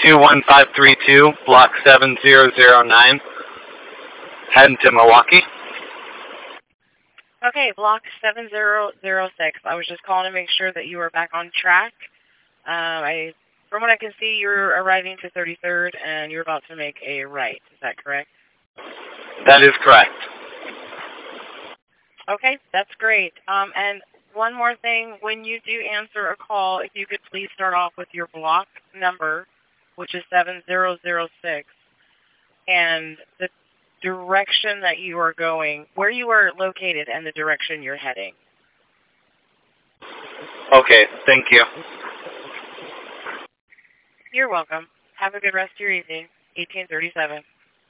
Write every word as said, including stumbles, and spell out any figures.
two one five three two, block seven zero zero nine, heading to Milwaukee. Okay, block seven zero zero six. I was just calling to make sure that you were back on track. Uh, I, from what I can see, you're arriving to thirty-third, and you're about to make a right. Is that correct? That is correct. Okay, that's great. Um, and one more thing, when you do answer a call, if you could please start off with your block number, which is seven zero zero six, and the direction that you are going, where you are located, and the direction you're heading. Okay, thank you. You're welcome. Have a good rest of your evening. eighteen thirty-seven.